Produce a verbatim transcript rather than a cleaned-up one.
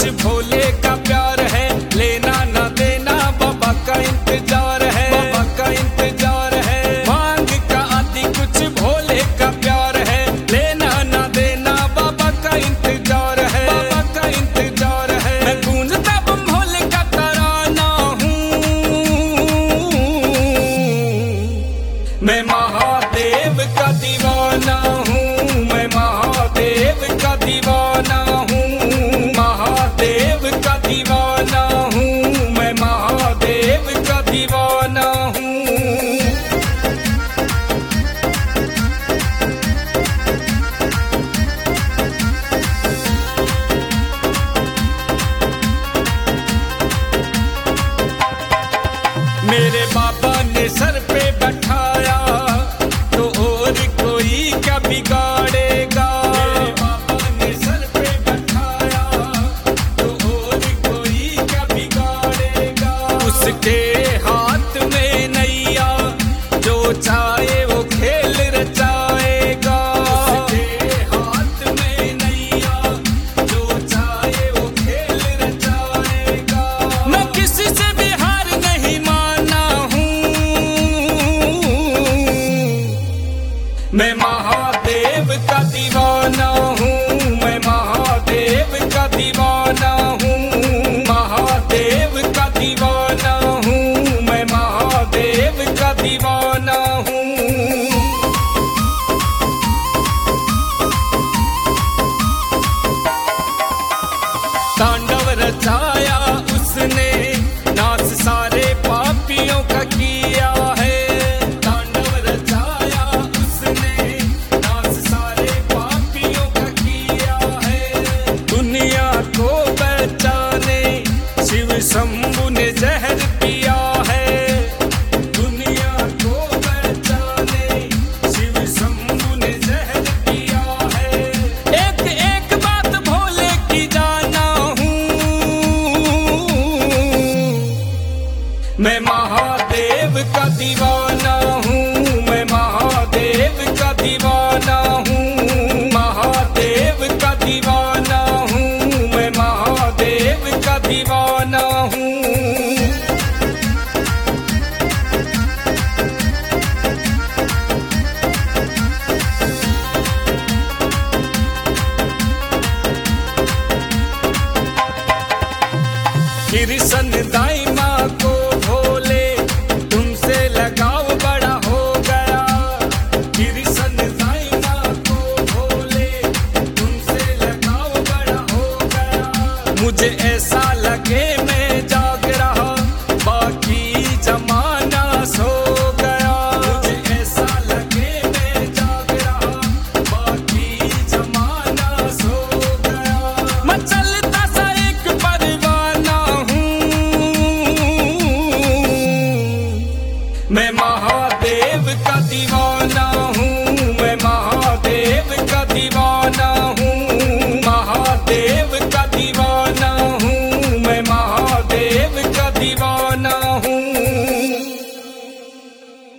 कुछ भोले का प्यार है, लेना ना देना बाबा का इंतजार है, बाबा का इंतजार है। मांग का आदि कुछ भोले का प्यार है, लेना ना देना बाबा का इंतजार है, बाबा का इंतजार है। मैं गूंजता बम भोले का तराना हूँ, मैं महादेव का दीवाना हूँ, मैं महादेव का दीवाना हूँ, महादेव का दीवाना हूँ, मैं महादेव का दीवाना हूँ। मेरे बाबा ने सर पे बैठाया तो और कोई क्या बिगाड़ेगा, मेरे बाबा ने सर पे बैठाया तो और कोई क्या बिगाड़ेगा। उसके हाथ में नैया जो चाहे वो खेल रचाएगा, उसके हाथ में नैया जो चाहे वो खेल रचाएगा। मैं किसी से भी हार नहीं माना हूँ, मैं महादेव का दीवाना हूँ, मैं महादेव का दीवाना हूँ, महादेव का दीवाना हूँ, मैं महादेव का दीवाना हूँ। तांडव रचाया उसने, नाच सारे पापियों का किया है, तांडव रचाया उसने, नाच सारे पापियों का किया है। दुनिया को बचाने शिव शंभु ने जहर पिया है, दुनिया को बचाने शिव शंभु ने जहर पिया है। एक एक बात भोले की जाना हूँ, मैं महादेव का दीवाना हूँ, मैं महादेव का दीवाना हूँ, महादेव का दीवाना हूँ, मैं महादेव का दीवाना हूँ। कृष्ण दाई माँ को भोले तुमसे लगाव बड़ा हो गया, कृष्ण दाई माँ को भोले तुमसे लगाव बड़ा हो गया। मुझे ऐसा लगे